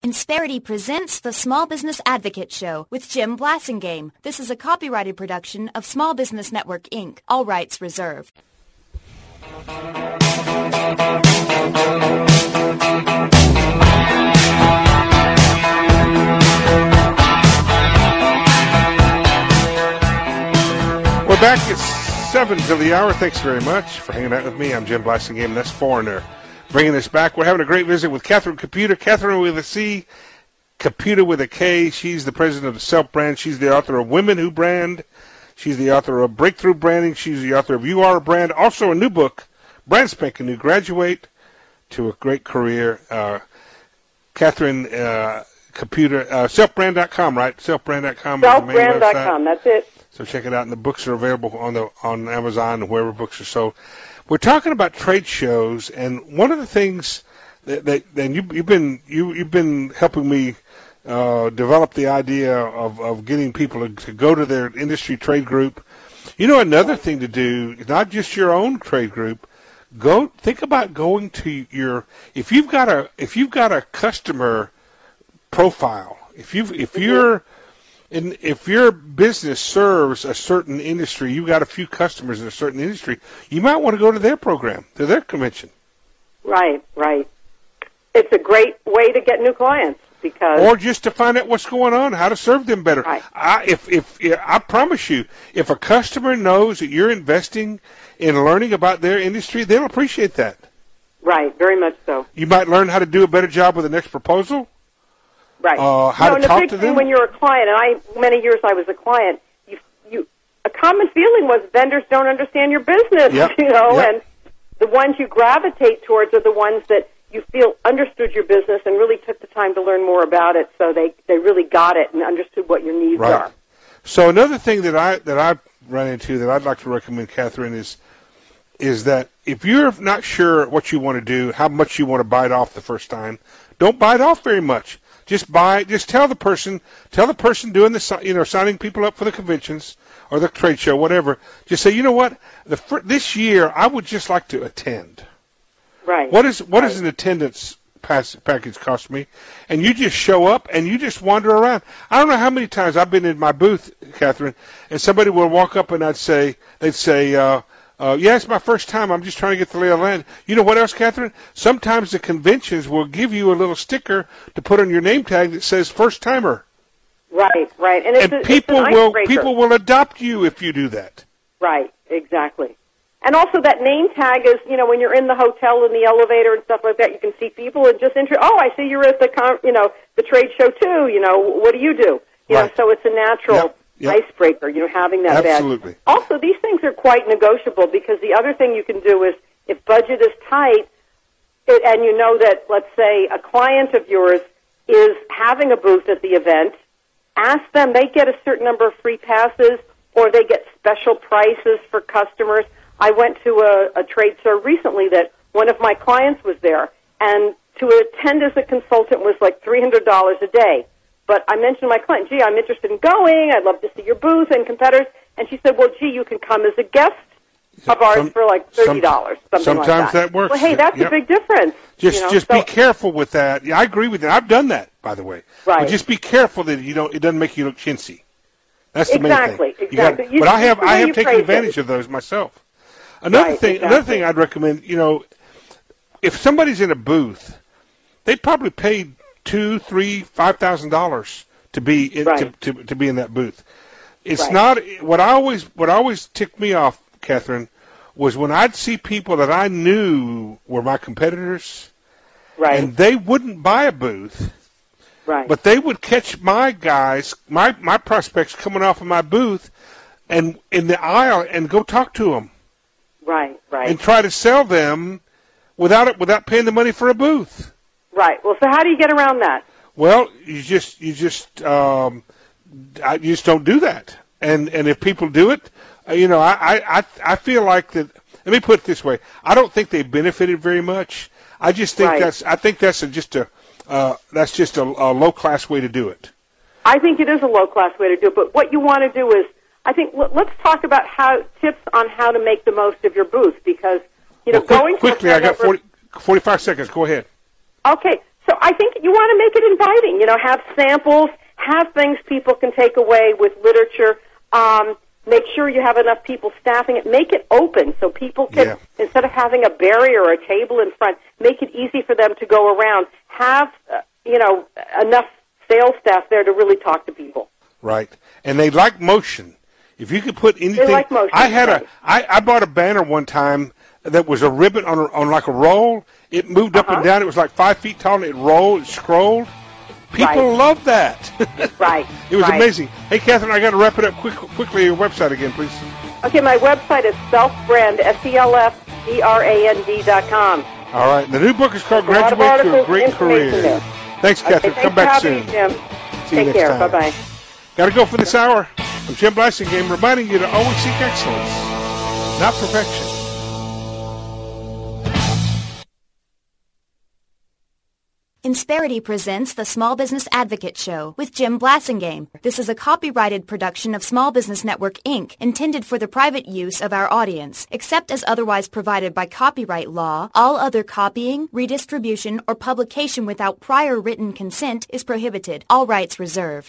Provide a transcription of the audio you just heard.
Insperity presents the Small Business Advocate Show with Jim Blasingame. This is a copyrighted production of Small Business Network, Inc. All rights reserved. We're back. It's 7 to the hour. Thanks very much for hanging out with me. I'm Jim Blasingame. That's Foreigner. Bringing us back. We're having a great visit with Catherine Caputa. Catherine with a C, Caputa with a K. She's the president of the Self Brand. She's the author of Women Who Brand. She's the author of Breakthrough Branding. She's the author of You Are a Brand. Also a new book, brand spanking new, Graduate to a Great Career. Catherine Caputa, selfbrand.com, right? Selfbrand.com. Selfbrand.com, that's it. So check it out, and the books are available on Amazon and wherever books are sold. We're talking about trade shows, and one of the things that you've been helping me develop the idea of getting people to go to their industry trade group. You know, another thing to do, not just your own trade group. Think about going to if you've got a customer profile, if your business serves a certain industry, you've got a few customers in a certain industry, you might want to go to their program, to their convention. Right. It's a great way to get new clients or just to find out what's going on, how to serve them better. Right. I promise you, if a customer knows that you're investing in learning about their industry, they'll appreciate that. Right, very much so. You might learn how to do a better job with the next proposal. Right. How to talk to them. The big thing when you're a client, and many years I was a client, a common feeling was vendors don't understand your business, Yep. And the ones you gravitate towards are the ones that you feel understood your business and really took the time to learn more about it, so they really got it and understood what your needs are. So another thing that I run into that I'd like to recommend, Catherine, is that if you're not sure what you want to do, how much you want to bite off the first time, don't bite off very much. Just tell the person doing the, signing people up for the conventions or the trade show, whatever. Just say, you know what, this year I would just like to attend. Right. What does an attendance package cost me? And you just show up and you just wander around. I don't know how many times I've been in my booth, Catherine, and somebody will walk up and they'd say, yeah, it's my first time. I'm just trying to get the lay of the land. You know what else, Catherine? Sometimes the conventions will give you a little sticker to put on your name tag that says first timer. Right. And people will adopt you if you do that. Right, exactly. And also that name tag is, when you're in the hotel in the elevator and stuff like that, you can see people and just I see you're at the trade show too. What do you do? Right. So it's a natural icebreaker, having that Absolutely. badge. Also, these things are quite negotiable because the other thing you can do is if budget is tight and you know that, let's say, a client of yours is having a booth at the event, ask them. They get a certain number of free passes or they get special prices for customers. I went to a trade show recently that one of my clients was there, and to attend as a consultant was like $300 a day. But I mentioned to my client, gee, I'm interested in going. I'd love to see your booth and competitors. And she said, well, gee, you can come as a guest of ours for like $30, something like that. Sometimes that works. Well, hey, that's a big difference. Just be careful with that. Yeah, I agree with that. I've done that, by the way. Right. But just be careful that it doesn't make you look chintzy. That's the main thing. Exactly. But I have taken advantage of those myself. Another thing I'd recommend, if somebody's in a booth, they probably paid $2,000, $3,000, $5,000 to be to be in that booth. It's not what always ticked me off, Catherine, was when I'd see people that I knew were my competitors, and they wouldn't buy a booth, but they would catch my guys, my prospects coming off of my booth, and in the aisle and go talk to them. Right. And try to sell them without paying the money for a booth. Right. Well, so how do you get around that? Well, you just don't do that. And if people do it, I feel like that. Let me put it this way: I don't think they benefited very much. I just think that's just a low class way to do it. I think it is a low class way to do it. But what you want to do is, I think let's talk about tips on how to make the most of your booth, because quickly. I got 45 seconds. Go ahead. Okay, so I think you want to make it Have samples, have things people can take away with literature. Make sure you have enough people staffing it. Make it open so people can, instead of having a barrier or a table in front, make it easy for them to go around. Have, enough sales staff there to really talk to people. Right. And they like motion. If you could put anything. They like motion. I bought a banner one time that was a ribbon on like a roll. It moved up and down. It was like 5 feet tall, and it rolled, it scrolled. People love that. Right. It was amazing. Hey, Catherine, I got to wrap it up quickly. Your website again, please. Okay, my website is selfbrand, selfbrand.com. All right. The new book is called Graduate to a Great Career. There. Thanks, Catherine. Thanks Come back soon. Me, Jim. See you Take care. next time. Bye-bye. Got to go for this hour. I'm Jim Blasingame, reminding you to always seek excellence, not perfection. Insperity presents the Small Business Advocate Show with Jim Blasingame. This is a copyrighted production of Small Business Network, Inc., intended for the private use of our audience. Except as otherwise provided by copyright law, all other copying, redistribution, or publication without prior written consent is prohibited. All rights reserved.